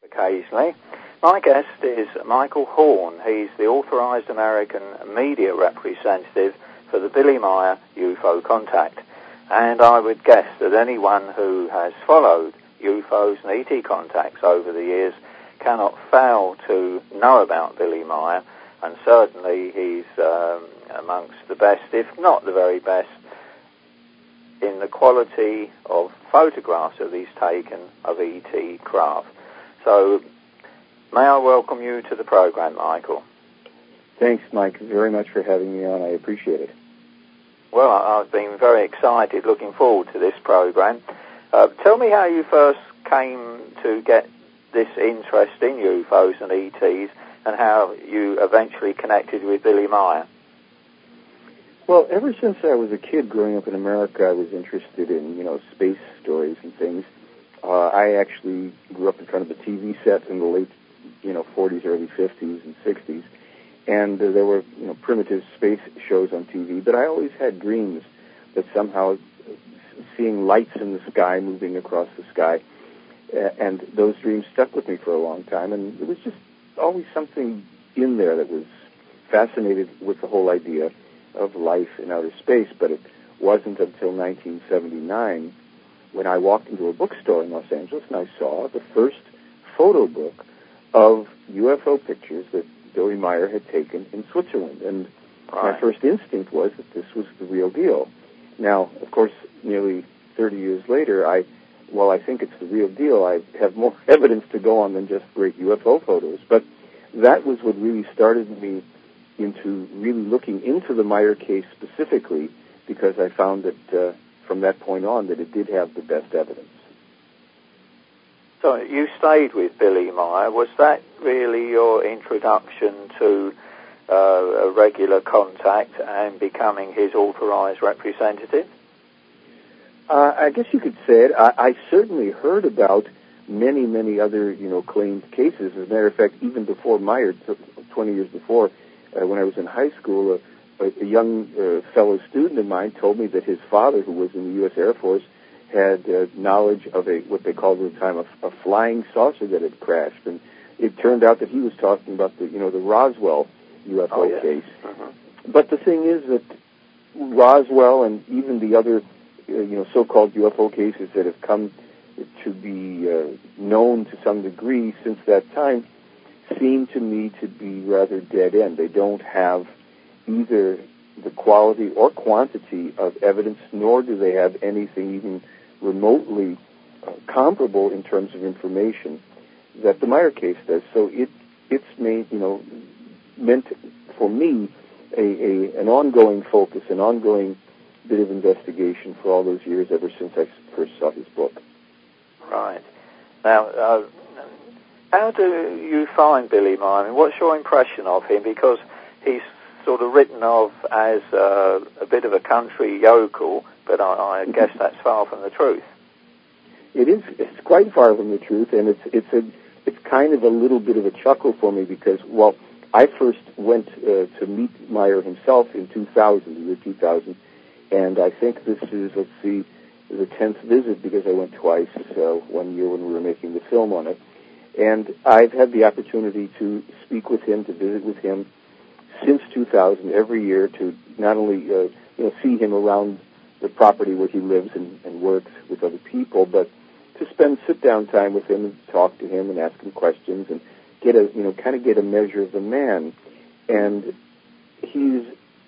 occasionally. My guest is Michael Horn. He's the authorized American media representative for the Billy Meier UFO contact. And I would guess that anyone who has followed UFOs and ET contacts over the years cannot fail to know about Billy Meier, and certainly he's amongst the best, if not the very best, in the quality of photographs that he's taken of ET craft. So, may I welcome you to the program, Michael? Thanks, Mike, very much for having me on. I appreciate it. Well, I've been very excited, looking forward to this program. Tell me how you first came to get this interest in UFOs and ETs, and how you eventually connected with Billy Meier. Well, ever since I was a kid growing up in America, I was interested in, space stories and things. I actually grew up in front of a TV set in the late, 40s, early 50s and 60s. And there were, primitive space shows on TV, but I always had dreams that somehow seeing lights in the sky moving across the sky, and those dreams stuck with me for a long time, and it was just always something in there that was fascinated with the whole idea of life in outer space. But it wasn't until 1979 when I walked into a bookstore in Los Angeles and I saw the first photo book of UFO pictures that Billy Meier had taken in Switzerland. And my first instinct was that this was the real deal. Now, of course, nearly 30 years later, while I think it's the real deal, I have more evidence to go on than just great UFO photos. But that was what really started me into really looking into the Meier case specifically, because I found that from that point on that it did have the best evidence. So you stayed with Billy Meier. Was that really your introduction to a regular contact and becoming his authorized representative? I guess you could say it. I certainly heard about many, many other, claimed cases. As a matter of fact, even before Meier, 20 years before, when I was in high school, a young fellow student of mine told me that his father, who was in the U.S. Air Force, had knowledge of what they called at the time a flying saucer that had crashed. And it turned out that he was talking about the Roswell UFO case. Uh-huh. But the thing is that Roswell and even the other so-called UFO cases that have come to be known to some degree since that time seem to me to be rather dead end. They don't have either the quality or quantity of evidence, nor do they have anything even remotely comparable in terms of information that the Meier case does. So it's made, meant for me an ongoing focus, an ongoing bit of investigation for all those years ever since I first saw his book. Right. Now, how do you find Billy Meier? I mean, what's your impression of him? Because he's sort of written of as a bit of a country yokel, but I guess that's far from the truth. It is. It's quite far from the truth, and it's kind of a little bit of a chuckle for me because, well, I first went to meet Meier himself in 2000, the year 2000, and I think this is, the 10th visit because I went twice, one year when we were making the film on it. And I've had the opportunity to speak with him, to visit with him since 2000, every year, to not only see him around the property where he lives and works with other people, but to spend sit-down time with him and talk to him and ask him questions and get a measure of the man. And he's,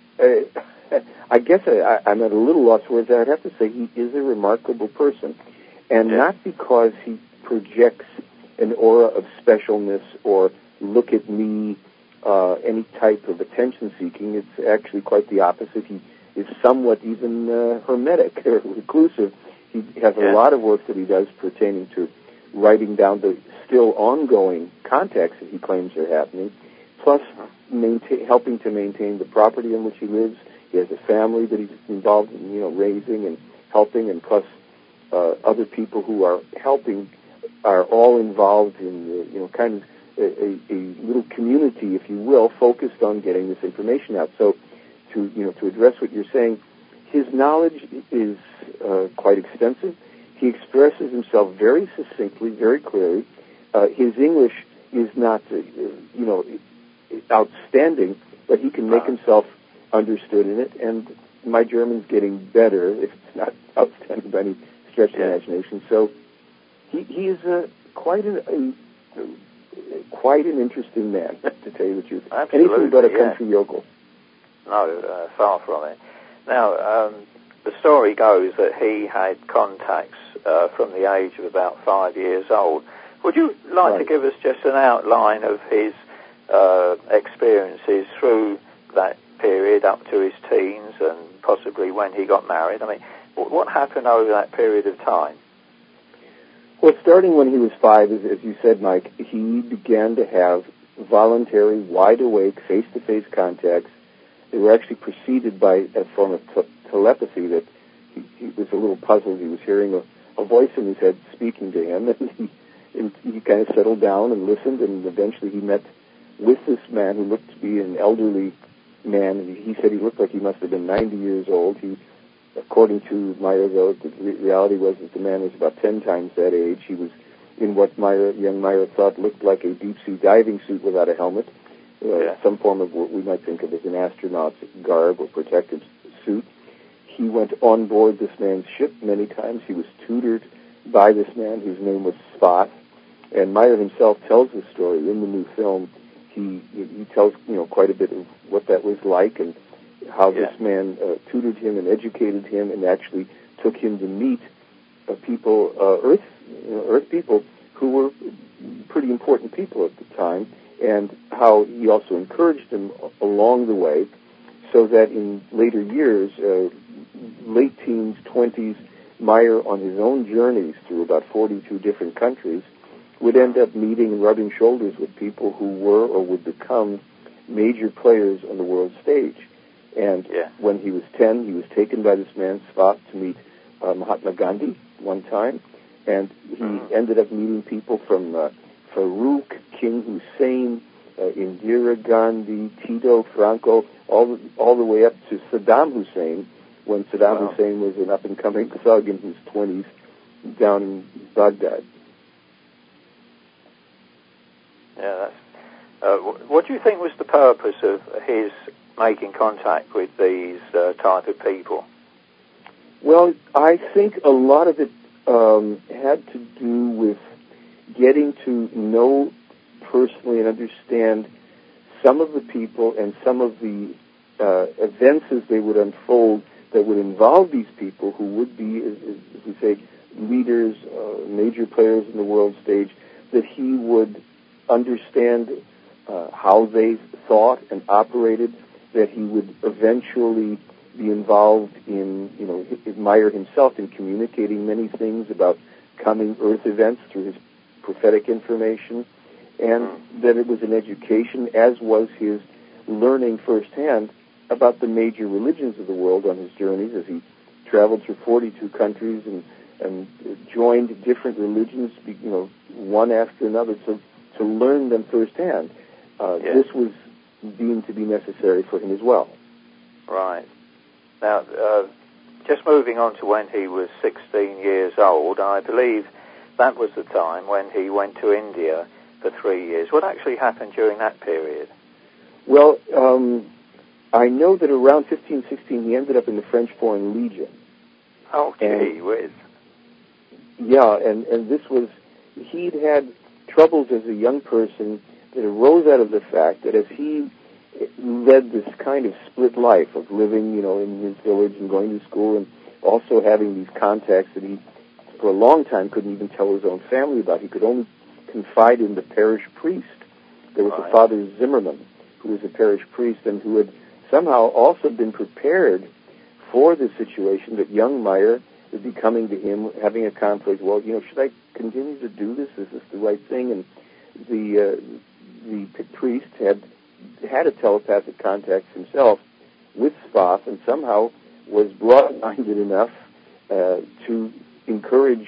I guess I'm at a little loss for words. I'd have to say he is a remarkable person, and not because he projects an aura of specialness or look at me, any type of attention-seeking. It's actually quite the opposite. He is somewhat even hermetic or reclusive. He has a lot of work that he does pertaining to writing down the still ongoing contacts that he claims are happening, plus helping to maintain the property in which he lives. He has a family that he's involved in, raising and helping, and plus other people who are helping are all involved in, kind of a little community, if you will, focused on getting this information out. So to address what you're saying, his knowledge is quite extensive. He expresses himself very succinctly, very clearly. His English is not, outstanding, but he can make himself understood in it, and my German's getting better, if it's not outstanding by any stretch of the imagination. So he is quite an interesting man, to tell you the truth. Absolutely, anything but a country yokel. No, far from it. Now, the story goes that he had contacts from the age of about 5 years old. Would you like to give us just an outline of his experiences through that period up to his teens and possibly when he got married? I mean, what happened over that period of time? Well, starting when he was 5, as you said, Mike, he began to have voluntary, wide-awake, face-to-face contacts. They were actually preceded by a form of telepathy that he was a little puzzled. He was hearing a voice in his head speaking to him, and he kind of settled down and listened, and eventually he met with this man who looked to be an elderly man. And he said he looked like he must have been 90 years old. According to Meyer, though, the reality was that the man was about 10 times that age. He was in what young Meyer thought looked like a deep-sea diving suit without a helmet, some form of what we might think of as an astronaut's garb or protective suit. He went on board this man's ship many times. He was tutored by this man whose name was Spath. And Meyer himself tells the story in the new film. He tells quite a bit of what that was like and how this man tutored him and educated him and actually took him to meet people, Earth people who were pretty important people at the time, and how he also encouraged them along the way, so that in later years, late teens, 20s, Meyer, on his own journeys through about 42 different countries, would end up meeting and rubbing shoulders with people who were or would become major players on the world stage. And when he was 10, he was taken by this man, Spath, to meet Mahatma Gandhi one time, and he ended up meeting people from Farouk, King Hussein, Indira Gandhi, Tito, Franco, all the way up to Saddam Hussein, when Saddam Hussein was an up-and-coming thug in his 20s down in Baghdad. Yeah, what do you think was the purpose of his making contact with these type of people? Well, I think a lot of it had to do with getting to know personally and understand some of the people and some of the events as they would unfold that would involve these people who would be, as we say, leaders, major players in the world stage, that he would understand how they thought and operated, that he would eventually be involved in, Meyer himself in communicating many things about coming Earth events through his prophetic information, and that it was an education, as was his learning firsthand about the major religions of the world on his journeys as he traveled through 42 countries and joined different religions, one after another, to learn them firsthand. This was deemed to be necessary for him as well. Right. Now, just moving on to when he was 16 years old, I believe that was the time when he went to India for 3 years. What actually happened during that period? Well, I know that around 15, 16, he ended up in the French Foreign Legion. Oh, gee whiz. Yeah, and this was, he'd had troubles as a young person that arose out of the fact that as he led this kind of split life of living, in his village and going to school and also having these contacts that he, for a long time, couldn't even tell his own family about. He could only confide in the parish priest. There was a Father Zimmerman, who was a parish priest and who had somehow also been prepared for the situation that young Meyer would be coming to him, having a conflict. Well, should I continue to do this? Is this the right thing? And the priest had a telepathic contact himself with Spath, and somehow was broad-minded enough to encourage,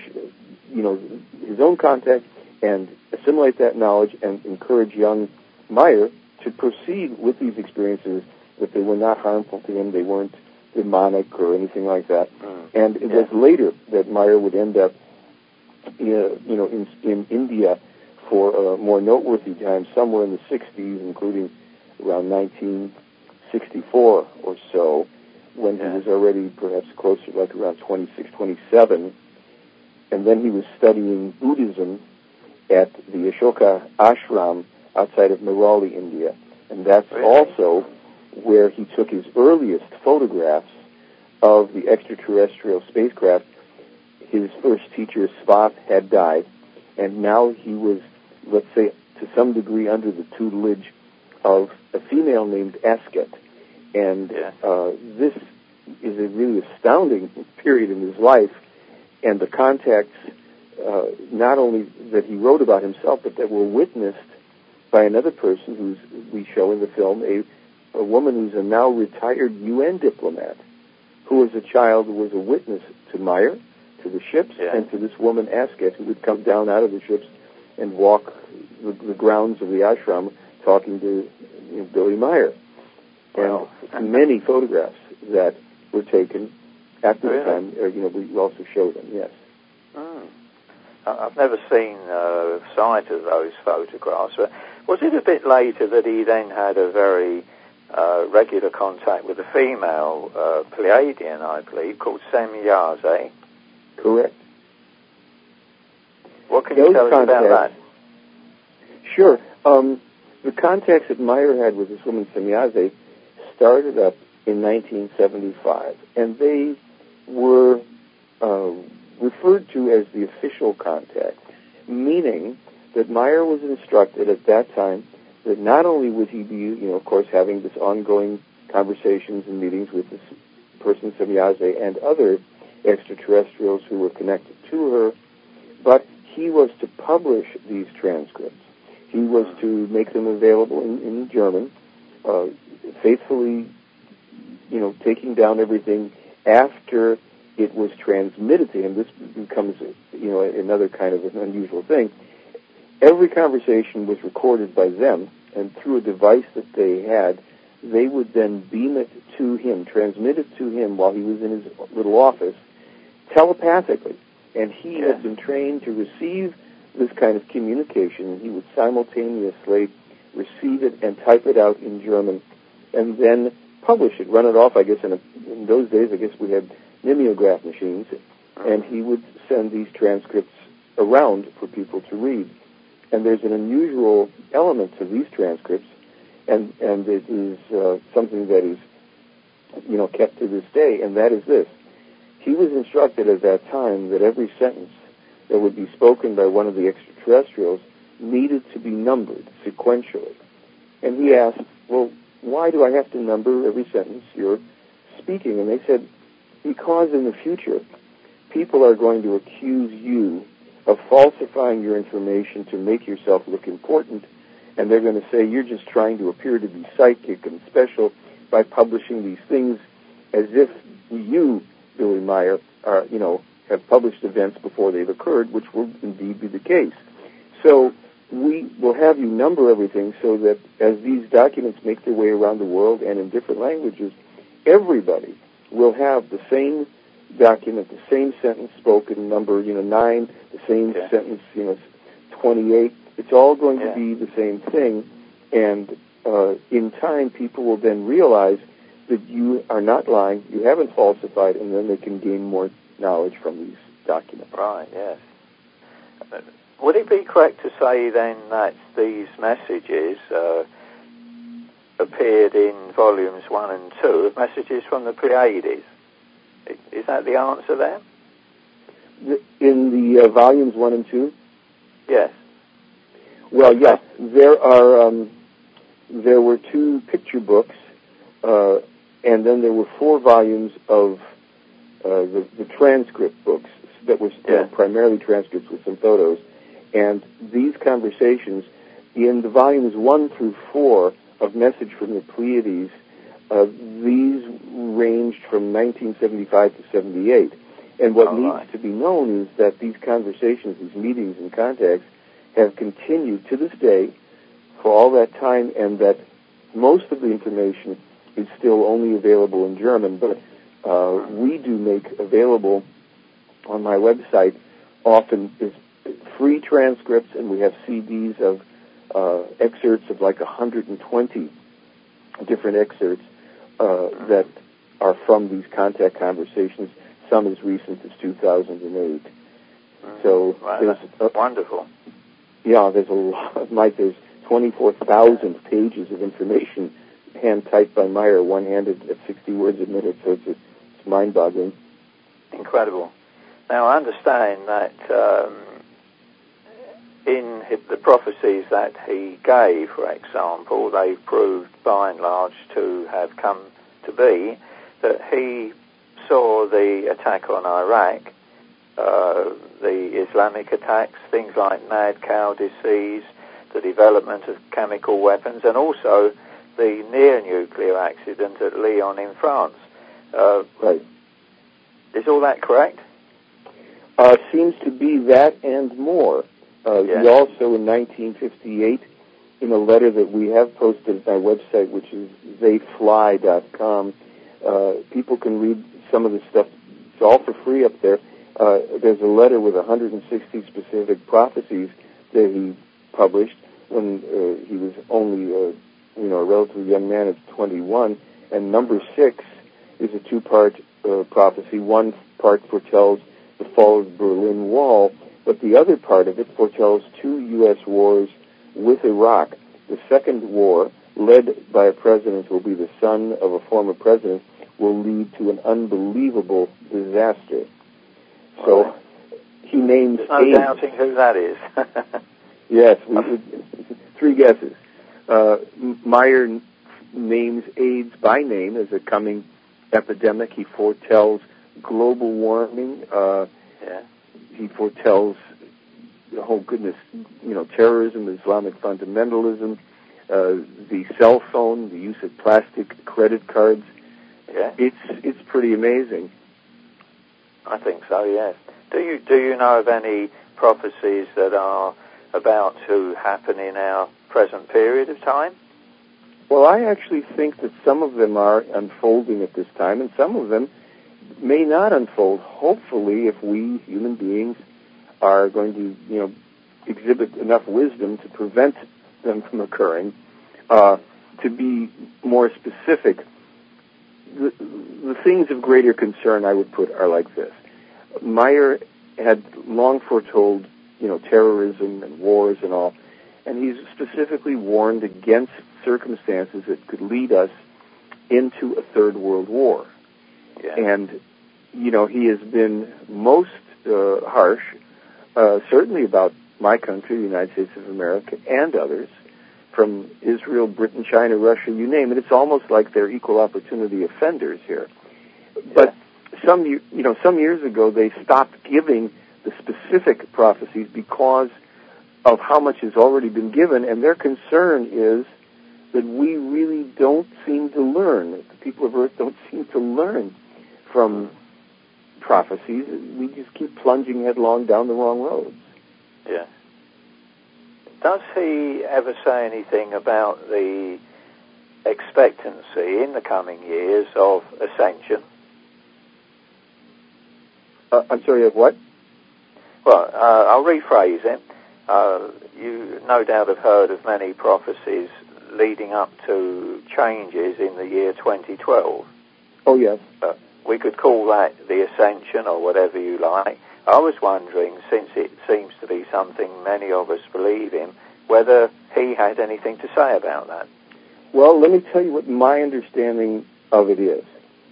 his own contact and assimilate that knowledge and encourage young Meyer to proceed with these experiences, that they were not harmful to him, they weren't demonic or anything like that. And it was later that Meyer would end up, in India for a more noteworthy time, somewhere in the 60s, including around 1964 or so, when he was already perhaps closer, like around 26, 27. And then he was studying Buddhism at the Ashoka Ashram outside of Mehrauli, India. And that's also where he took his earliest photographs of the extraterrestrial spacecraft. His first teacher, Svath, had died, and now he was, let's say, to some degree under the tutelage of a female named Asket. And this is a really astounding period in his life, and the contacts, not only that he wrote about himself, but that were witnessed by another person who we show in the film, a woman who's a now retired UN diplomat, who as a child was a witness to Meyer, to the ships, and to this woman Asket, who would come down out of the ships and walk the grounds of the ashram talking to Billy Meyer. And many photographs that were taken at this time, we also show them, yes. I've never seen a sight of those photographs. But was it a bit later that he then had a very regular contact with a female Pleiadian, I believe, called Semyaze? Correct. What can you tell us about that? Sure. The contacts that Meyer had with this woman Semyaze started up in 1975, and they were referred to as the official contact, meaning that Meyer was instructed at that time that not only would he be, of course, having this ongoing conversations and meetings with this person Semyaze and other extraterrestrials who were connected to her, but he was to publish these transcripts. He was to make them available in German, faithfully, taking down everything after it was transmitted to him. This becomes, another kind of an unusual thing. Every conversation was recorded by them, and through a device that they had, they would then beam it to him, transmit it to him while he was in his little office, telepathically. And he had been trained to receive this kind of communication, and he would simultaneously receive it and type it out in German, and then publish it, run it off, I guess, in those days, I guess we had mimeograph machines, and he would send these transcripts around for people to read. And there's an unusual element to these transcripts, and it is something that is, kept to this day, and that is this. He was instructed at that time that every sentence that would be spoken by one of the extraterrestrials needed to be numbered sequentially. And he asked, well, why do I have to number every sentence you're speaking? And they said, because in the future, people are going to accuse you of falsifying your information to make yourself look important, and they're going to say you're just trying to appear to be psychic and special by publishing these things as if you, Billy Meyer, are, have published events before they've occurred, which will indeed be the case. So we will have you number everything so that as these documents make their way around the world and in different languages, everybody will have the same document, the same sentence spoken, number, 9, the same sentence, 28. It's all going to be the same thing. And in time, people will then realize that you are not lying, you haven't falsified, and then they can gain more knowledge from these documents. Right, yes. Would it be correct to say then that these messages appeared in volumes 1 and 2 of Messages from the Pleiades? Is that the answer there? In the volumes 1 and 2? Yes. Well, yes. There were 2 picture books, and then there were 4 volumes of the transcript books that were primarily transcripts with some photos. And these conversations, in the volumes 1 through 4 of Message from the Pleiades, these ranged from 1975 to 78. And what needs to be known is that these conversations, these meetings and contacts, have continued to this day for all that time, and that most of the information is still only available in German, but we do make available on my website often free transcripts, and we have CDs of excerpts of like 120 different excerpts that are from these contact conversations, some as recent as 2008. So that's wonderful. Yeah, there's a lot. Mike, there's 24,000 pages of information hand-typed by Meyer, one-handed at 60 words a minute, so it's mind-boggling. Incredible. Now, I understand that in the prophecies that he gave, for example, they proved by and large to have come to be, that he saw the attack on Iraq, the Islamic attacks, things like mad cow disease, the development of chemical weapons, and also the near-nuclear accident at Lyon in France. Right. Is all that correct? Seems to be that and more. He also, in 1958, in a letter that we have posted on our website, which is theyfly.com, people can read some of the stuff. It's all for free up there. There's a letter with 160 specific prophecies that he published when he was only a relatively young man at 21. And number 6 is a 2-part prophecy. One part foretells the fall of the Berlin Wall, but the other part of it foretells 2 U.S. wars with Iraq. The second war, led by a president who will be the son of a former president, will lead to an unbelievable disaster. So he names no doubting who that is. Yes, we should, 3 guesses. Meyer names AIDS by name as a coming epidemic. He foretells global warming. He foretells, terrorism, Islamic fundamentalism, the cell phone, the use of plastic credit cards. Yeah. It's pretty amazing. I think so, yes. Do you know of any prophecies that are about to happen in our present period of time? Well, I actually think that some of them are unfolding at this time, and some of them may not unfold. Hopefully, if we human beings are going to, exhibit enough wisdom to prevent them from occurring, to be more specific, the things of greater concern I would put are like this. Meyer had long foretold, terrorism and wars and all, and he's specifically warned against circumstances that could lead us into a third world war. Yeah. And, he has been most harsh, certainly about my country, the United States of America, and others, from Israel, Britain, China, Russia, you name it. It's almost like they're equal opportunity offenders here. But some years ago, they stopped giving the specific prophecies because of how much has already been given, and their concern is that we really don't seem to learn. The people of Earth don't seem to learn from prophecies. We just keep plunging headlong down the wrong roads. Yeah. Does he ever say anything about the expectancy in the coming years of ascension? I'm sorry, of what? Well, I'll rephrase it. You no doubt have heard of many prophecies leading up to changes in the year 2012. Oh, yes. We could call that the ascension or whatever you like. I was wondering, since it seems to be something many of us believe in, whether he had anything to say about that. Well, let me tell you what my understanding of it is.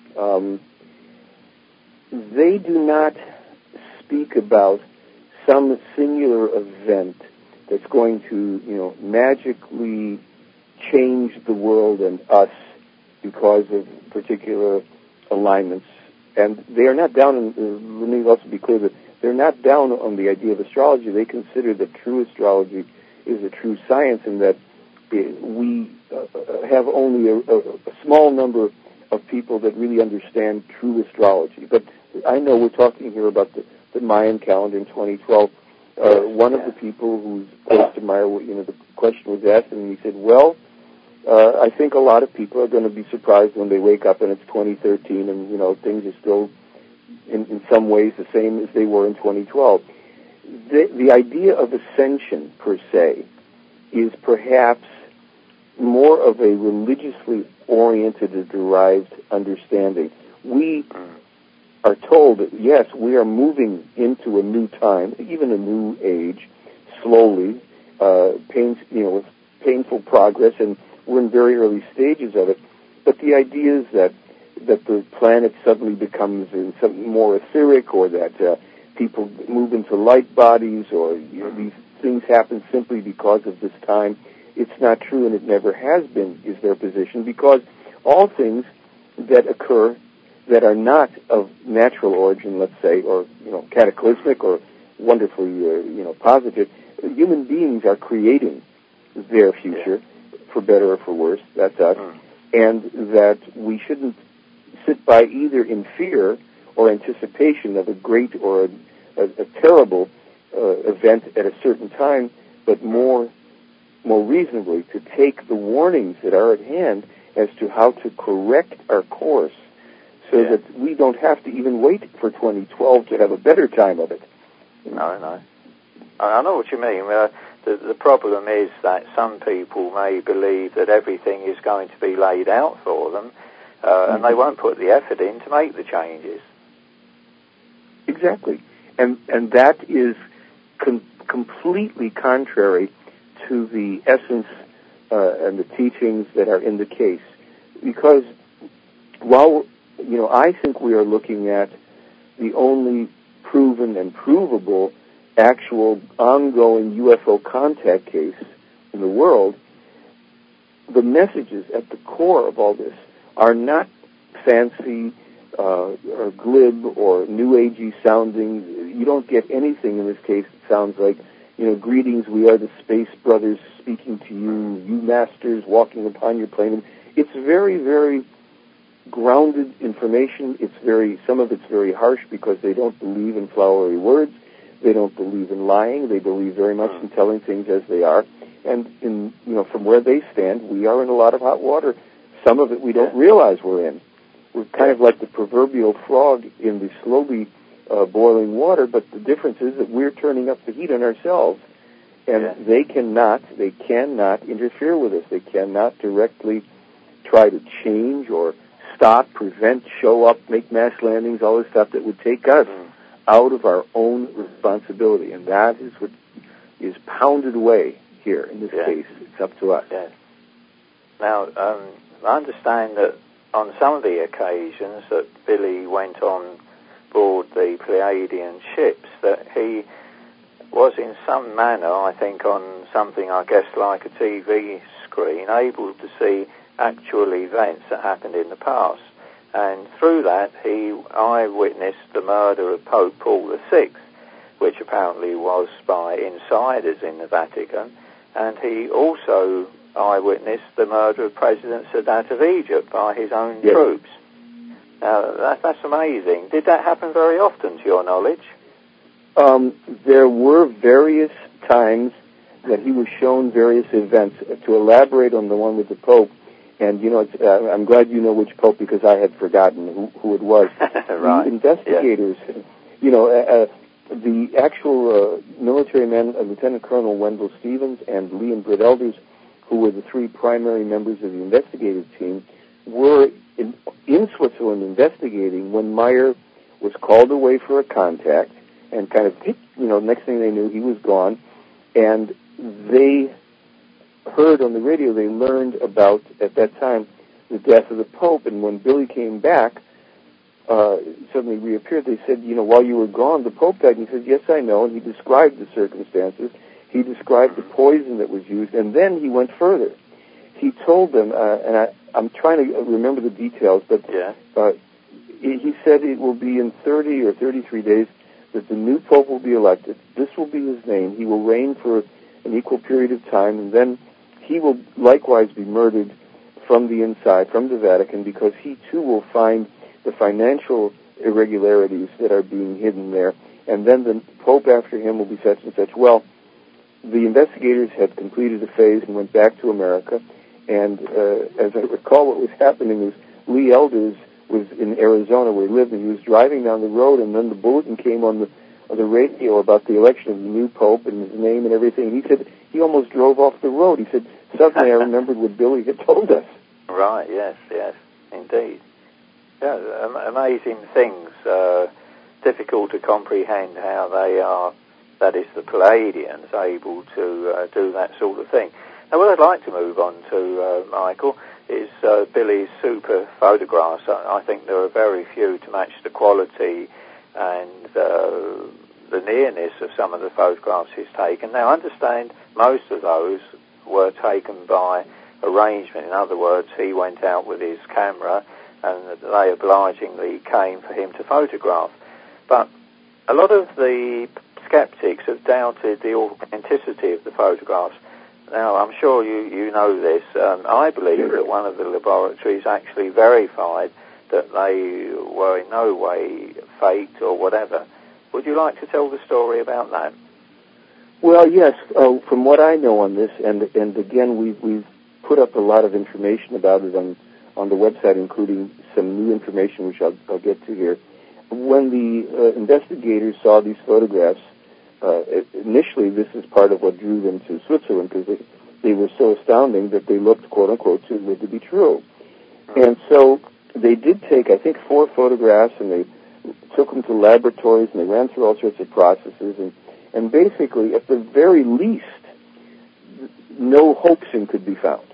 They do not speak about some singular event that's going to, magically change the world and us because of particular alignments. And they are not down on, let me also be clear that they're not down on the idea of astrology. They consider that true astrology is a true science and that we have only a small number of people that really understand true astrology. But I know we're talking here about the Mayan calendar in 2012. One of the people who's close to Meyer, the question was asked, and he said, well, I think a lot of people are going to be surprised when they wake up and it's 2013 and, things are still in some ways the same as they were in 2012. the idea of ascension, per se, is perhaps more of a religiously oriented or derived understanding. We are told that, yes, we are moving into a new time, even a new age, slowly, with painful progress, and we're in very early stages of it. But the idea is that the planet suddenly becomes something more etheric, or that people move into light bodies, or these things happen simply because of this time. It's not true, and it never has been, is their position, because all things that occur that are not of natural origin, let's say, or cataclysmic or wonderfully positive, human beings are creating their future, for better or for worse. That's us, and that we shouldn't sit by either in fear or anticipation of a great or a terrible event at a certain time, but more reasonably to take the warnings that are at hand as to how to correct our course, so that we don't have to even wait for 2012 to have a better time of it. No. I know what you mean. The problem is that some people may believe that everything is going to be laid out for them, and they won't put the effort in to make the changes. Exactly. And that is completely contrary to the essence and the teachings that are in the case. Because while, I think we are looking at the only proven and provable actual ongoing UFO contact case in the world, the messages at the core of all this are not fancy or glib or new agey sounding. You don't get anything in this case that sounds like, greetings, we are the Space Brothers speaking to you, you masters walking upon your plane. It's very, very grounded information. Some of it's very harsh because they don't believe in flowery words. They don't believe in lying. They believe very much in telling things as they are. And from where they stand, we are in a lot of hot water. Some of it we don't realize we're in. We're kind of like the proverbial frog in the slowly boiling water, but the difference is that we're turning up the heat on ourselves, and they cannot interfere with us. They cannot directly try to change or stop, prevent, show up, make mass landings, all this stuff that would take us out of our own responsibility, and that is what is pounded away here in this case. It's up to us. Yes. Now, I understand that on some of the occasions that Billy went on board the Pleiadian ships, that he was in some manner, I think on something I guess like a TV screen, able to see actual events that happened in the past. And through that, he eyewitnessed the murder of Pope Paul VI, which apparently was by insiders in the Vatican, and he also eyewitnessed the murder of President Sadat of Egypt by his own troops. Now, that's amazing. Did that happen very often, to your knowledge? There were various times that he was shown various events. To elaborate on the one with the Pope, and, I'm glad you know which Pope because I had forgotten who it was. Right. The investigators, the actual military men, Lieutenant Colonel Wendell Stevens and Lee and Britt Elders, who were the three primary members of the investigative team, were in Switzerland investigating when Meyer was called away for a contact, and kind of, next thing they knew, he was gone, and they heard on the radio, they learned about, at that time, the death of the Pope, and when Billy came back, suddenly reappeared, they said, while you were gone, the Pope died, and he said, yes, I know, and he described the circumstances, he described the poison that was used, and then he went further. He told them, and I'm trying to remember the details, but he said it will be in 30 or 33 days that the new Pope will be elected. This will be his name. He will reign for an equal period of time, and then he will likewise be murdered from the inside, from the Vatican, because he too will find the financial irregularities that are being hidden there, and then the Pope after him will be such and such. Well, the investigators had completed a phase and went back to America, and as I recall, what was happening was Lee Elders was in Arizona where he lived, and he was driving down the road, and then the bulletin came on the radio about the election of the new pope and his name and everything. He said he almost drove off the road. He said, suddenly I remembered what Billy had told us. Right, yes, indeed. Yeah, amazing things. Difficult to comprehend how they are, that is, the Palladians, able to do that sort of thing. Now, what I'd like to move on to, Michael, is Billy's super photographs. I think there are very few to match the quality and the nearness of some of the photographs he's taken. Now, I understand most of those were taken by arrangement. In other words, he went out with his camera and they obligingly came for him to photograph. But a lot of the skeptics have doubted the authenticity of the photographs. Now, I'm sure you know this. I believe that one of the laboratories actually verified that they were in no way faked or whatever. Would you like to tell the story about that? Well, yes. From what I know on this, and again, we've put up a lot of information about it on the website, including some new information, which I'll get to here. When the investigators saw these photographs, initially this is part of what drew them to Switzerland, because they were so astounding that they looked, quote-unquote, too good to be true. And so they did take, I think, 4 photographs, and they took them to laboratories, and they ran through all sorts of processes, and basically, at the very least, no hoaxing could be found.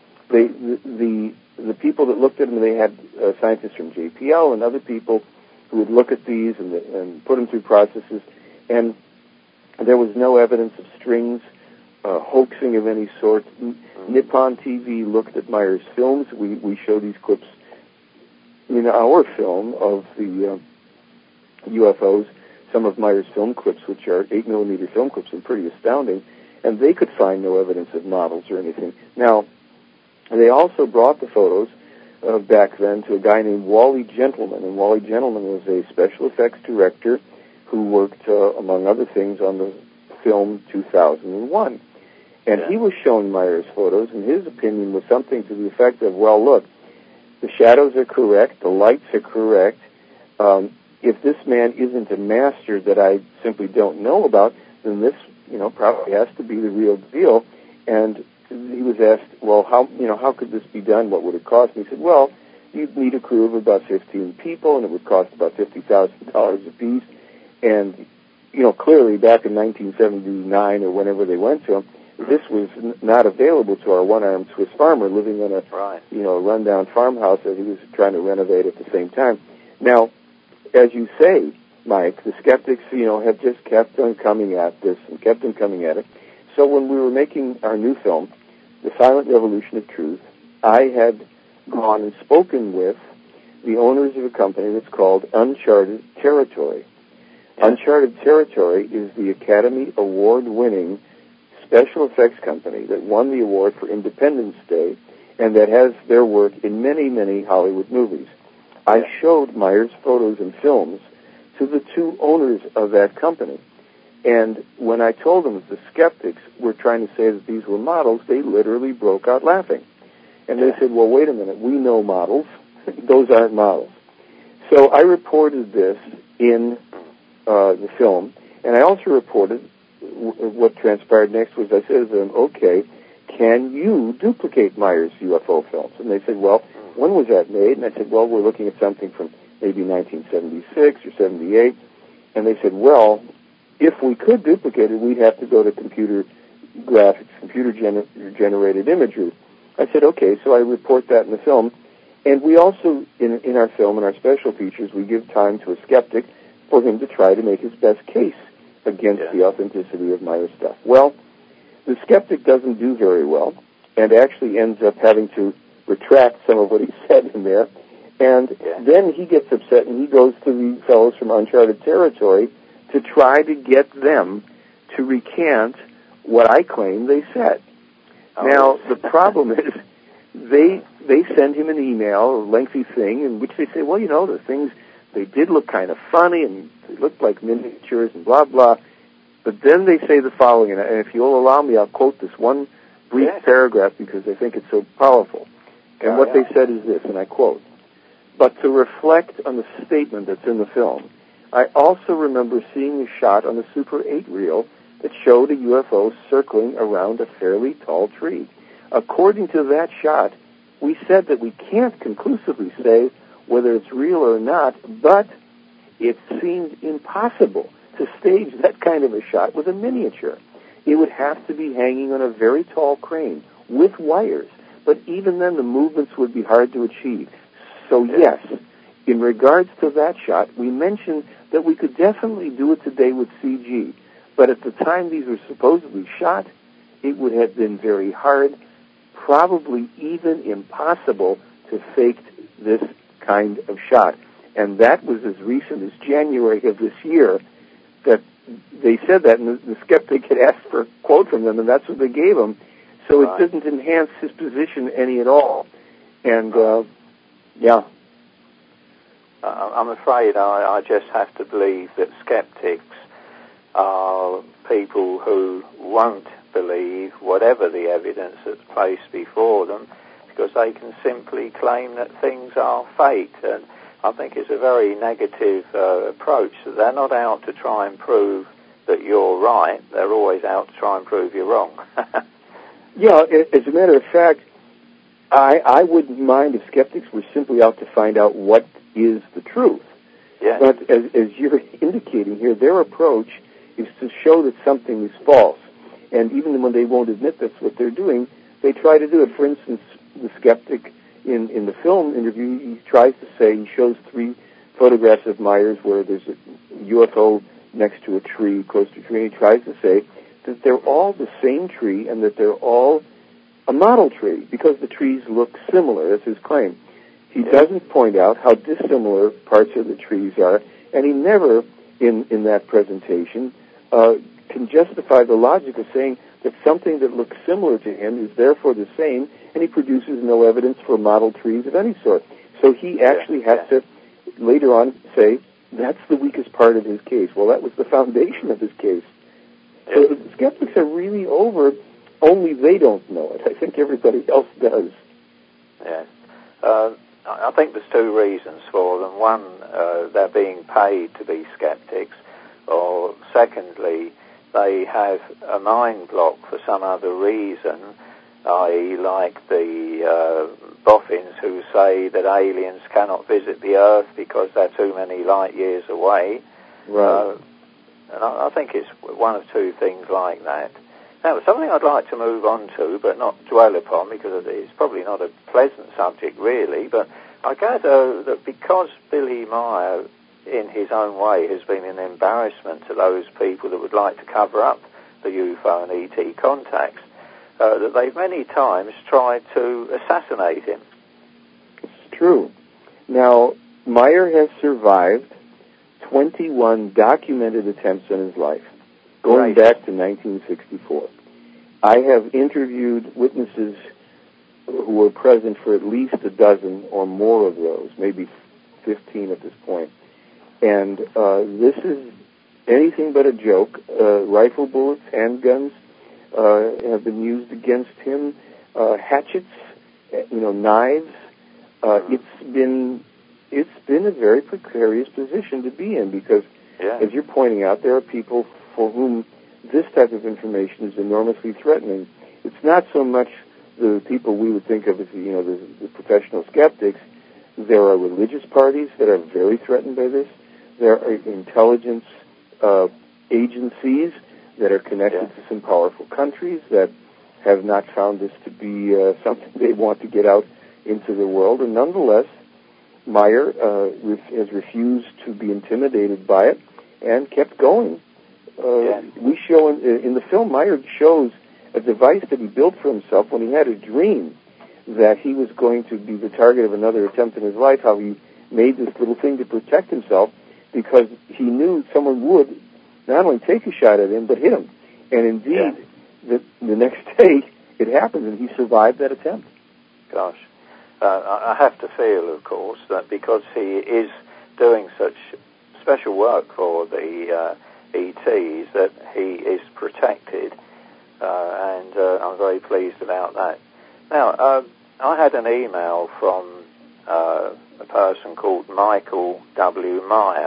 The people that looked at them, they had scientists from JPL and other people who would look at these and put them through processes, and there was no evidence of strings, hoaxing of any sort. Nippon TV looked at Meyer's films. We show these clips in our film of the UFOs, some of Meyer's film clips, which are 8mm film clips and pretty astounding, and they could find no evidence of models or anything. Now, they also brought the photos back then to a guy named Wally Gentleman, and Wally Gentleman was a special effects director who worked, among other things, on the film 2001. And he was shown Meyer's photos, and his opinion was something to the effect of, well, look, the shadows are correct, the lights are correct. If this man isn't a master that I simply don't know about, then this, probably has to be the real deal. And he was asked, well, how could this be done? What would it cost? And he said, well, you'd need a crew of about 15 people, and it would cost about $50,000 apiece. And, clearly back in 1979 or whenever they went to him, this was not available to our one-armed Swiss farmer living in a rundown farmhouse that he was trying to renovate at the same time. Now, as you say, Mike, the skeptics, have just kept on coming at this and kept on coming at it. So when we were making our new film, The Silent Revolution of Truth, I had gone and spoken with the owners of a company that's called Uncharted Territory. Uncharted Territory is the Academy Award-winning special effects company that won the award for Independence Day and that has their work in many, many Hollywood movies. I showed Meyer's photos and films to the 2 owners of that company. And when I told them that the skeptics were trying to say that these were models, they literally broke out laughing. And they said, well, wait a minute, we know models. Those aren't models. So I reported this in the film, and I also reported what transpired next was I said to them, okay, can you duplicate Meyer's UFO films? And they said, well, when was that made? And I said, well, we're looking at something from maybe 1976 or 78. And they said, well, if we could duplicate it, we'd have to go to computer graphics, computer-generated imagery. I said, okay, so I report that in the film. And we also, in our film, in our special features, we give time to a skeptic for him to try to make his best case against the authenticity of Meyer's stuff. Well, the skeptic doesn't do very well and actually ends up having to retract some of what he said in there. And then he gets upset and he goes to the fellows from Uncharted Territory to try to get them to recant what I claim they said. Now, the problem is they send him an email, a lengthy thing, in which they say, well, the things, they did look kind of funny and they looked like miniatures and blah, blah. But then they say the following, and if you'll allow me, I'll quote this one brief paragraph because I think it's so powerful. And what they said is this, and I quote, but to reflect on the statement that's in the film, I also remember seeing a shot on the Super 8 reel that showed a UFO circling around a fairly tall tree. According to that shot, we said that we can't conclusively say whether it's real or not, but it seemed impossible to stage that kind of a shot with a miniature. It would have to be hanging on a very tall crane with wires, but even then the movements would be hard to achieve. So yes, in regards to that shot, we mentioned that we could definitely do it today with CG, but at the time these were supposedly shot, it would have been very hard, probably even impossible to fake this kind of shot. And that was as recent as January of this year that they said that, and the skeptic had asked for a quote from them, and that's what they gave him. So it didn't enhance his position any at all. And, yeah. I'm afraid I just have to believe that skeptics are people who won't believe whatever the evidence that's placed before them, because they can simply claim that things are fake. And I think it's a very negative approach. That they're not out to try and prove that you're right. They're always out to try and prove you're wrong. Yeah, as a matter of fact, I wouldn't mind if skeptics were simply out to find out what is the truth. Yeah. But as you're indicating here, their approach is to show that something is false. And even when they won't admit that's what they're doing, they try to do it. For instance, the skeptic in the film interview, he tries to say, he shows 3 photographs of Myers where there's a UFO next to a tree, close to a tree, and he tries to say that they're all the same tree and that they're all a model tree because the trees look similar. That's his claim. He doesn't point out how dissimilar parts of the trees are, and he never, in that presentation, can justify the logic of saying that something that looks similar to him is therefore the same, and he produces no evidence for model trees of any sort. So he actually has to, later on, say, that's the weakest part of his case. Well, that was the foundation of his case. So the skeptics are really over, only they don't know it. I think everybody else does. Yes. I think there's 2 reasons for them. One, they're being paid to be skeptics, or secondly, they have a mind block for some other reason, i.e. like the boffins who say that aliens cannot visit the Earth because they're too many light years away. Right. And I think it's one of 2 things like that. Now, something I'd like to move on to, but not dwell upon, because it's probably not a pleasant subject, really, but I gather that because Billy Meier, in his own way, has been an embarrassment to those people that would like to cover up the UFO and ET contacts, that they've many times tried to assassinate him. It's true. Now, Meier has survived 21 documented attempts on his life, going back to 1964. I have interviewed witnesses who were present for at least a dozen or more of those, maybe 15 at this point. And this is anything but a joke. Rifle bullets, handguns have been used against him, hatchets, knives. It's been a very precarious position to be in because, as you're pointing out, there are people for whom this type of information is enormously threatening. It's not so much the people we would think of as, the professional skeptics. There are religious parties that are very threatened by this. There are intelligence agencies that are connected to some powerful countries that have not found this to be something they want to get out into the world. And nonetheless, Meier has refused to be intimidated by it and kept going. We show in the film, Meier shows a device that he built for himself when he had a dream that he was going to be the target of another attempt in his life, how he made this little thing to protect himself because he knew someone would not only take a shot at him, but hit him. And indeed, the next day, it happened, and he survived that attempt. Gosh. I have to feel, of course, that because he is doing such special work for the ETs, that he is protected, and I'm very pleased about that. Now, I had an email from a person called Michael W. Meyer,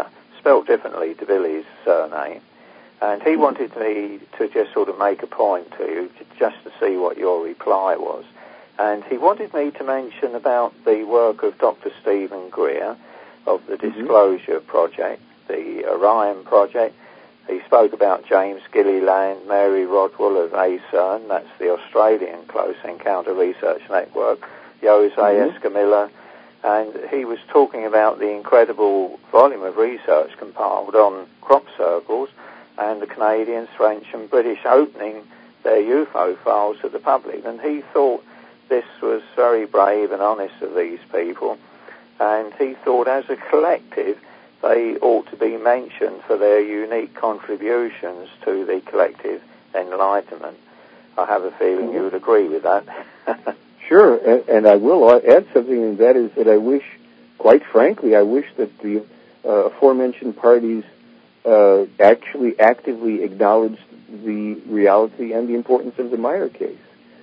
spelled differently to Billy's surname. And he wanted me to just sort of make a point to you, just to see what your reply was. And he wanted me to mention about the work of Dr. Stephen Greer of the Disclosure Project, the Orion Project. He spoke about James Gilliland, Mary Rodwell of ACERN, that's the Australian Close Encounter Research Network, Jose Escamilla, and he was talking about the incredible volume of research compiled on crop circles, and the Canadians, French and British opening their UFO files to the public. And he thought this was very brave and honest of these people, and he thought as a collective they ought to be mentioned for their unique contributions to the collective enlightenment. I have a feeling you would agree with that. Sure, and I will add something, and that is that I wish, quite frankly, I wish that the aforementioned parties actually actively acknowledged the reality and the importance of the Meyer case.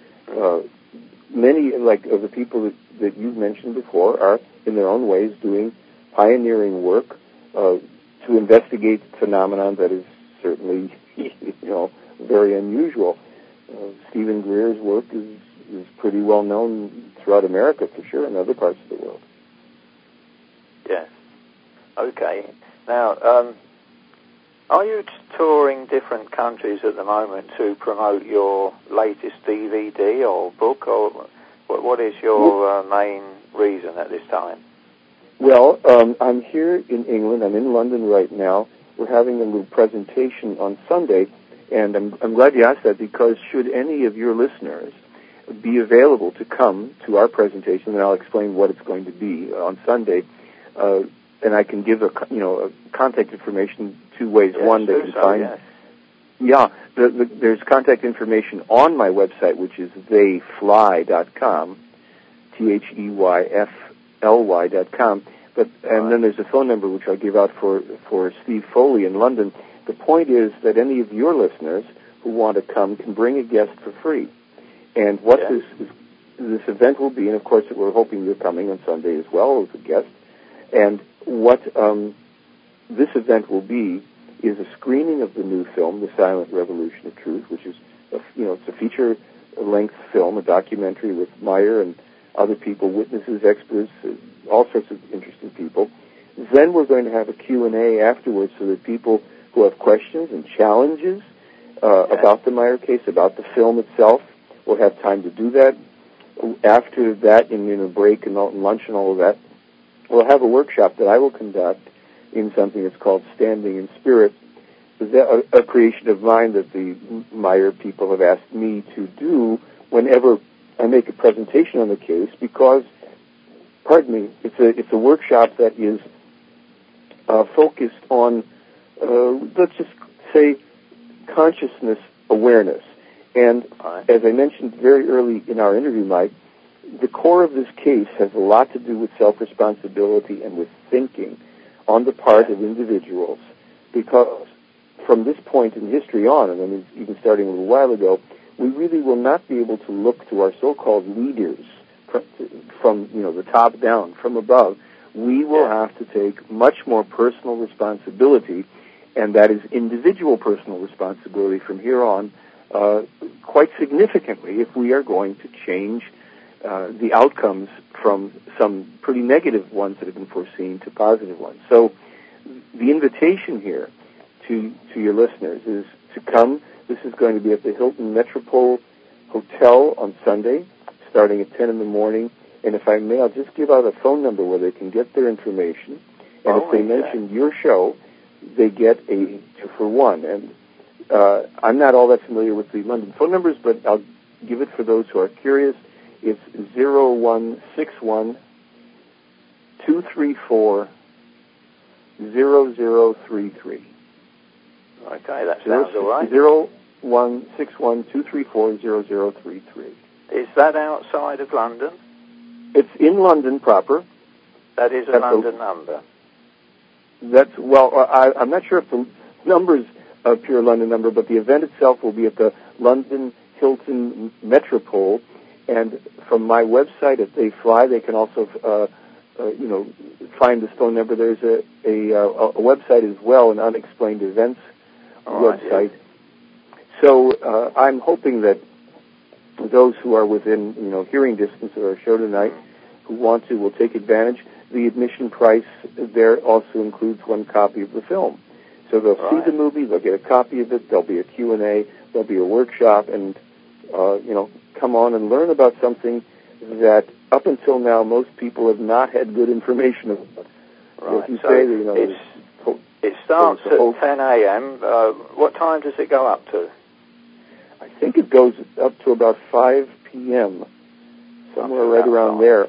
Many, like of the people that you've mentioned before, are in their own ways doing pioneering work to investigate phenomenon that is certainly, very unusual. Stephen Greer's work is pretty well known throughout America, for sure, and other parts of the world. Yes. Okay. Now, are you touring different countries at the moment to promote your latest DVD or book, or what is your main reason at this time? Well, I'm here in England. I'm in London right now. We're having a little presentation on Sunday, and I'm glad you asked that, because should any of your listeners be available to come to our presentation, and I'll explain what it's going to be on Sunday, and I can give a contact information two ways. Yes, one, they can find. Yes. Yeah, there's contact information on my website, which is theyfly.com, THEYFLY.com. And then there's a phone number which I'll give out for Steve Foley in London. The point is that any of your listeners who want to come can bring a guest for free. And what this event will be, and of course we're hoping you're coming on Sunday as well as a guest, and what this event will be is a screening of the new film, The Silent Revolution of Truth, which is, it's a feature-length film, a documentary with Meyer and other people, witnesses, experts, all sorts of interesting people. Then we're going to have a Q&A afterwards so that people who have questions and challenges about the Meyer case, about the film itself, will have time to do that. After that, in a break and lunch and all of that, we'll have a workshop that I will conduct in something that's called Standing in Spirit, a creation of mine that the Meyer people have asked me to do whenever I make a presentation on the case, because, it's a workshop that is focused on, let's just say, consciousness awareness. And as I mentioned very early in our interview, Mike, the core of this case has a lot to do with self-responsibility and with thinking on the part of individuals, because from this point in history on, and I mean, even starting a little while ago, we really will not be able to look to our so-called leaders from the top down, from above. We will have to take much more personal responsibility, and that is individual personal responsibility from here on, quite significantly, if we are going to change the outcomes from some pretty negative ones that have been foreseen to positive ones. So the invitation here to your listeners is to come. This is going to be at the Hilton Metropole Hotel on Sunday, starting at 10 in the morning. And if I may, I'll just give out a phone number where they can get their information. And if they mention your show, they get a 2-for-1. And I'm not all that familiar with the London phone numbers, but I'll give it for those who are curious. It's 0161 234 0033. Okay, that sounds all right. 0161 234 0033. Is that outside of London? It's in London proper. That is a London number. I'm not sure if the number's a pure London number, but the event itself will be at the London Hilton Metropole. And from my website at They Fly, they can also find this phone number. There's a website as well, an unexplained events website. Yes. So I'm hoping that those who are within hearing distance of our show tonight, who want to, will take advantage. The admission price there also includes one copy of the film. So they'll see the movie, they'll get a copy of it, there'll be a Q&A, there'll be a workshop, and come on and learn about something that up until now most people have not had good information about. Right. If you say it starts at 10 a.m. What time does it go up to? I think it goes up to about 5 p.m., somewhere right around there.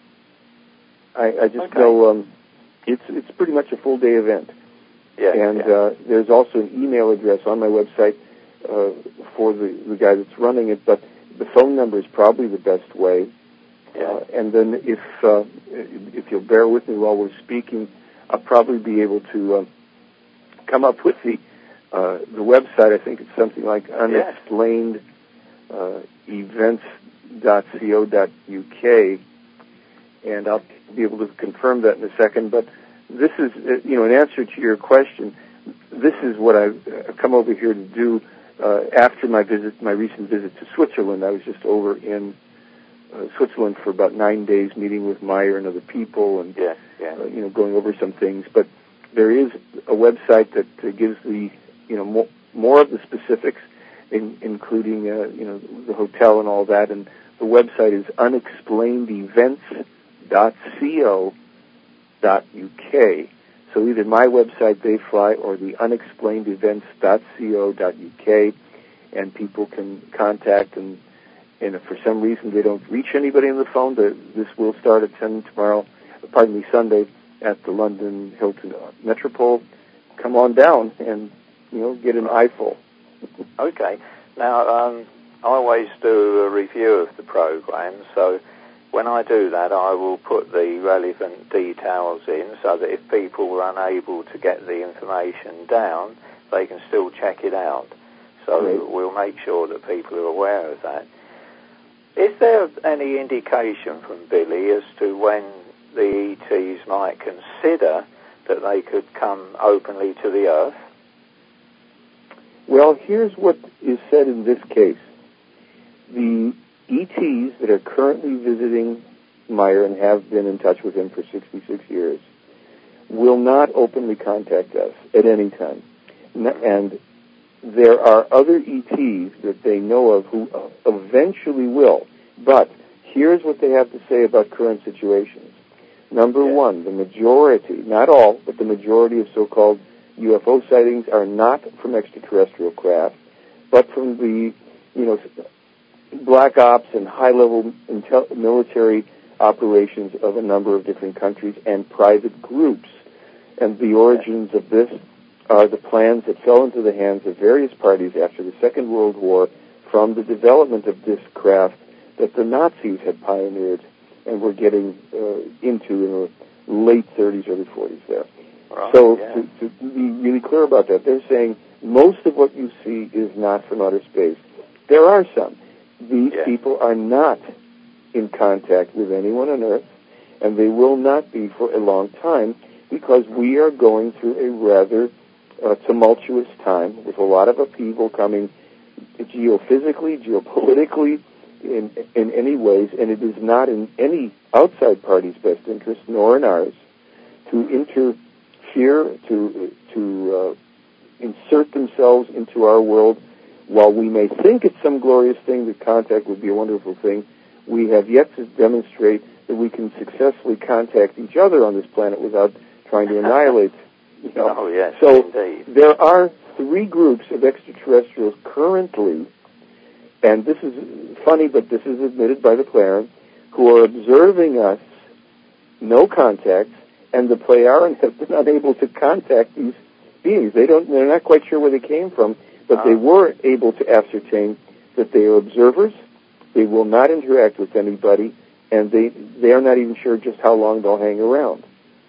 I just know it's pretty much a full-day event. Yeah, and there's also an email address on my website for the guy that's running it, but the phone number is probably the best way. Yeah. And then if you'll bear with me while we're speaking, I'll probably be able to come up with the website. I think it's something like unexplained events.co.uk, and I'll be able to confirm that in a second. But this is, in answer to your question, this is what I've come over here to do after my recent visit to Switzerland. I was just over in Switzerland for about 9 days, meeting with Meyer and other people, and going over some things. But there is a website that gives the more of the specifics, including the hotel and all that. And the website is unexplainedevents.co.uk. So either my website, Dayfly, or the unexplainedevents.co.uk, and people can contact, and if for some reason they don't reach anybody on the phone, this will start at 10 Sunday at the London Hilton Metropole. Come on down and, get an eyeful. Okay. Now, I always do a review of the program, so when I do that, I will put the relevant details in so that if people were unable to get the information down, they can still check it out. So we'll make sure that people are aware of that. Is there any indication from Billy as to when the ETs might consider that they could come openly to the Earth? Well, here's what is said in this case. The ETs that are currently visiting Meyer and have been in touch with him for 66 years will not openly contact us at any time. And there are other ETs that they know of who eventually will. But here's what they have to say about current situations. Number one, the majority, not all, but the majority of so-called UFO sightings are not from extraterrestrial craft, but from the, black ops and high-level military operations of a number of different countries and private groups. And the origins of this are the plans that fell into the hands of various parties after the Second World War from the development of this craft that the Nazis had pioneered and were getting into in the late 30s, early 40s there. Right, so to be really clear about that, they're saying most of what you see is not from outer space. There are some. These people are not in contact with anyone on Earth, and they will not be for a long time because we are going through a rather tumultuous time with a lot of upheaval coming geophysically, geopolitically, in any ways, and it is not in any outside party's best interest, nor in ours, to interfere, to insert themselves into our world. While we may think it's some glorious thing, that contact would be a wonderful thing, we have yet to demonstrate that we can successfully contact each other on this planet without trying to annihilate. Oh, yes, so indeed. There are 3 groups of extraterrestrials currently, and this is funny, but this is admitted by the Plejaren, who are observing us, no contact, and the Plejaren have been unable to contact these beings. They're not quite sure where they came from, but they were able to ascertain that they are observers, they will not interact with anybody, and they are not even sure just how long they'll hang around.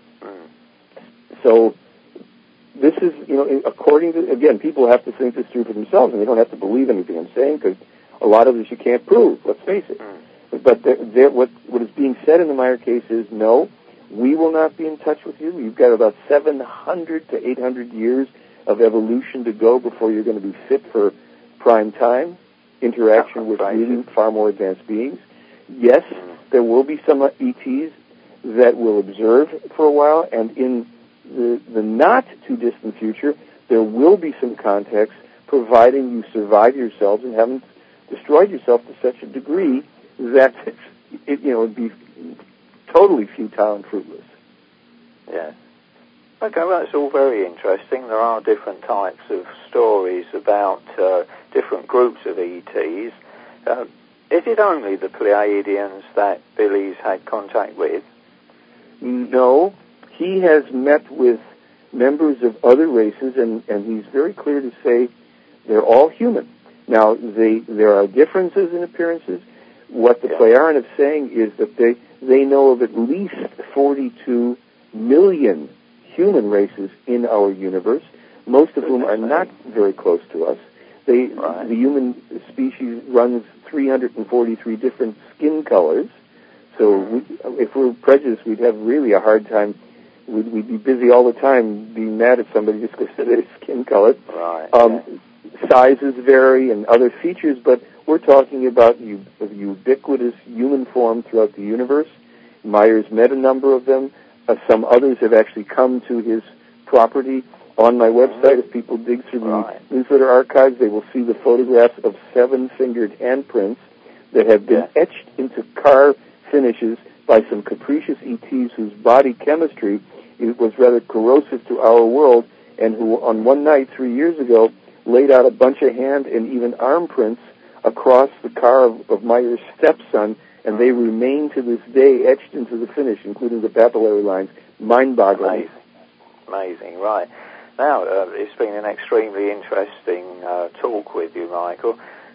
So this is, according to, again, people have to think this through for themselves, and they don't have to believe anything I'm saying, because a lot of this you can't prove, let's face it. But what is being said in the Meyer case is, no, We will not be in touch with you. You've got about 700 to 800 years of evolution to go before you're going to be fit for prime time interaction with really far more advanced beings. Yes, there will be some ETs that will observe for a while, and in the not-too-distant future, there will be some contacts, providing you survive yourselves and haven't destroyed yourself to such a degree that it would be totally futile and fruitless. Yeah. Okay, well, that's all very interesting. There are different types of stories about different groups of ETs. Is it only the Pleiadians that Billy's had contact with? No. He has met with members of other races, and he's very clear to say they're all human. Now, there are differences in appearances. What the Plejaren is saying is that they know of at least 42 million human races in our universe, most of whom are not very close to us. The human species runs 343 different skin colors, so if we're prejudiced, we'd have really a hard time. We'd be busy all the time being mad at somebody just because of their skin color. Sizes vary and other features, but we're talking about a ubiquitous human form throughout the universe. Myers met a number of them. Some others have actually come to his property. On my website, if people dig through the newsletter archives, they will see the photographs of 7-fingered handprints that have been etched into car finishes by some capricious ETs whose body chemistry was rather corrosive to our world, and who on one night 3 years ago laid out a bunch of hand and even arm prints across the car of Myers' stepson, and they remain to this day etched into the finish, including the papillary lines. Mind-boggling. Amazing, right. Now, it's been an extremely interesting talk with you, Michael.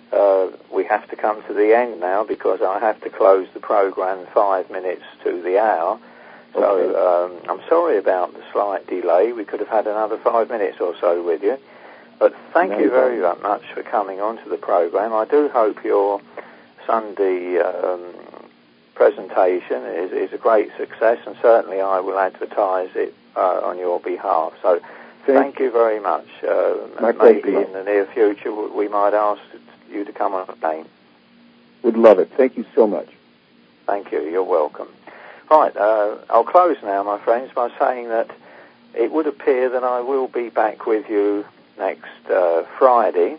We have to come to the end now because I have to close the program 5 minutes to the hour. So I'm sorry about the slight delay. We could have had another 5 minutes or so with you. But thank you very much for coming on to the program. I do hope your Sunday presentation is a great success, and certainly I will advertise it on your behalf. So thank you very much. Maybe in the near future we might ask you to come on again. Would love it. Thank you so much. Thank you. You're welcome. Right, I'll close now, my friends, by saying that it would appear that I will be back with you next Friday.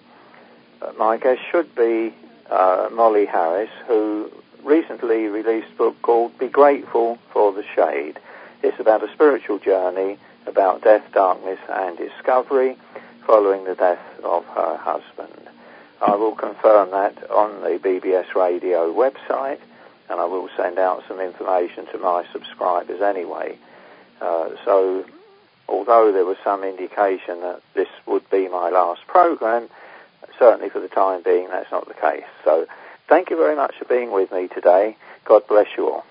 My guest should be Molly Harris, who recently released a book called Be Grateful for the Shade. It's about a spiritual journey about death, darkness, and discovery following the death of her husband. I will confirm that on the BBS Radio website, and I will send out some information to my subscribers anyway. So, although there was some indication that this would be my last program, certainly for the time being, that's not the case. So, thank you very much for being with me today. God bless you all.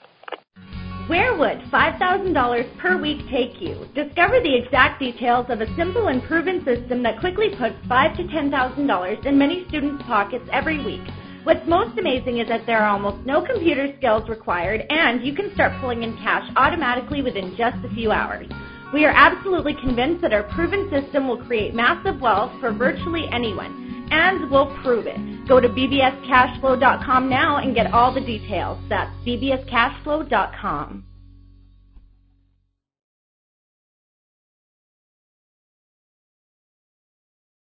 Where would $5,000 per week take you? Discover the exact details of a simple and proven system that quickly puts $5,000 to $10,000 in many students' pockets every week. What's most amazing is that there are almost no computer skills required, and you can start pulling in cash automatically within just a few hours. We are absolutely convinced that our proven system will create massive wealth for virtually anyone, and we'll prove it. Go to bbscashflow.com now and get all the details. That's bbscashflow.com.